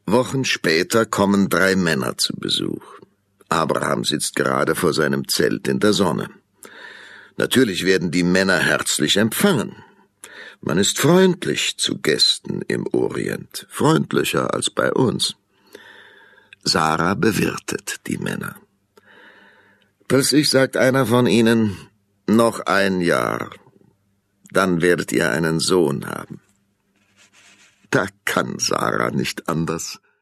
Wochen später kommen 3 Männer zu Besuch. Abraham sitzt gerade vor seinem Zelt in der Sonne. Natürlich werden die Männer herzlich empfangen. Man ist freundlich zu Gästen im Orient, freundlicher als bei uns. Sarah bewirtet die Männer. Plötzlich sagt einer von ihnen: Noch 1 Jahr, dann werdet ihr einen Sohn haben. Da kann Sarah nicht anders.